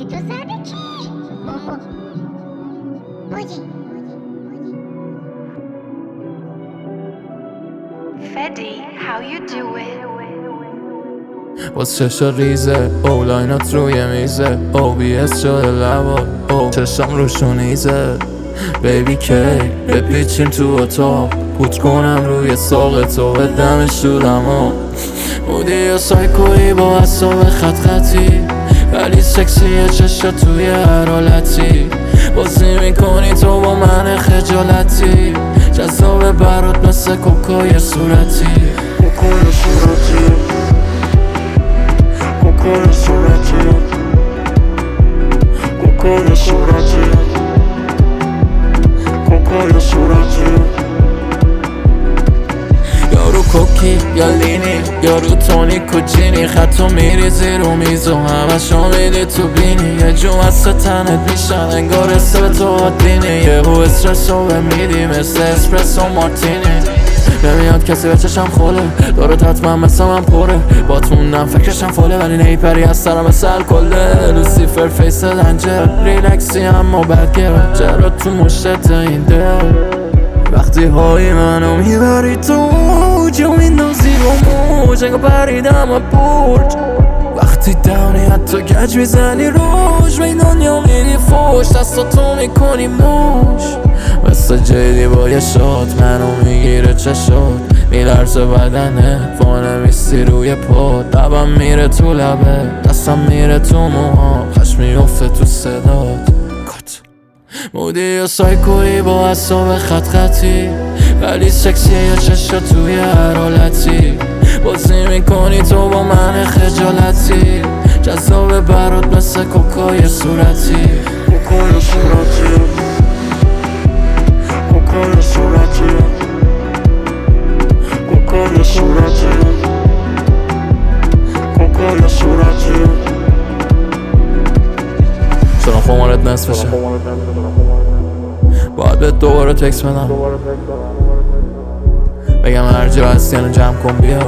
تو سر به چی؟ بودی Fedi, how you doing? باز چشا ریزه لاینات روی میزه OBS شده لبا چشم روشونیزه بیبی کی بپیچیم تو اتاق پوت کنم روی ساق تو بدمش تو دما بودی یا سایکویی با اصاب خط خطی ولی سکسیه چشا توی هر حالتی بازی میکنی تو با من خجالتی جذاب برات مثل کوکای صورتی کوکای صورتی کوکای صورتی کوکای صورتی کوکای صورتی یارو کوکی یا لینی یارو تونیک و جینی خطو میریزی رو میز و همشو میدی تو بینی یه جو واسه تنت میشن انگار اسم تو عادینی یه بو استرسو بمیدی مثل اسپرسو مارتینی نمیاد کسی به چشم خوله دارت حتما مثل من پره بات موندم فکرشم فاله ولی نیپری از سرم مثل کله لوسیفر فیس دنجر ریلکسی اما بدگره جرات تو مشتت این دل وقتی های منو میبری تو جو میندازی با موج انگا پریدم و برج وقتی دونی حتی گج میزنی روش به دنیا میری فوش دستاتو میکنی موش مثل جیدی با یه شاد منو میگیره چشات میلرزه بدنت وانمیستی روی پاد لبم میره تو لبه دستم میره تو موها خشم میفته تو صدات مودی یا سایکویی با اصاب خط خطی ولی سکسیه یا چشا توی هر حالتی بازی میکنی تو با من خجالتی جذاب برات مثل کوکای صورتی کوکای صورتی کوکای صورتی کوکای صورتی کوکای صورتی چرا خمارت نصفشه باید به دوباره تکس بدم بگم هر جا هستی یعنی جمع کن بیا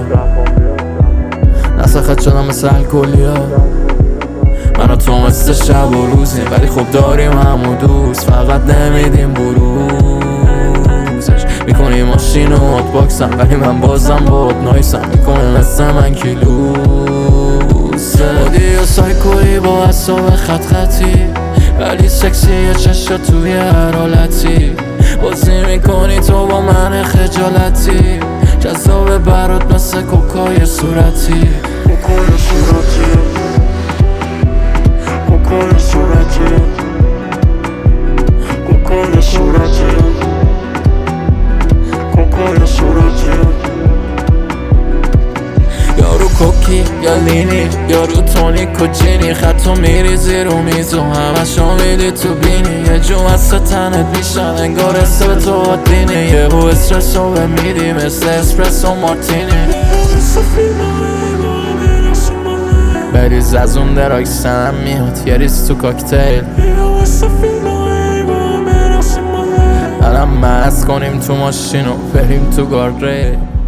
نسخت شدم مثل الکلیا من و تو مثل شب و روزیم ولی خوب داریم همو دوست فقط نمیدیم بروزش میکنی ماشین و هات باکسم ولی من بازم باد نایسم میکنه مثل من کیلوسه بودی یا سایکویی با اصاب خط خطی ولی سکسیه چشا توی هر حالتی بازی میکنی تو با من خجالتی جذاب برات مثل کوکای صورتی کوکای صورتی کوکای صورتی کوکای صورتی کوکای صورتی یارو کوکی یا لینی یارو تونیک و جینی خطو میریزی رو میز و همشو میدی تو بینی یه جو واسه تنت میشن انگار اسم تو عادینی یه بو استرسو بمیدی مثل اسپرسو مارتینی بریز از اون دراکسم میاد یه ریز تو کاکتیل برم مست کنیم تو ماشین و بریم تو گاردریل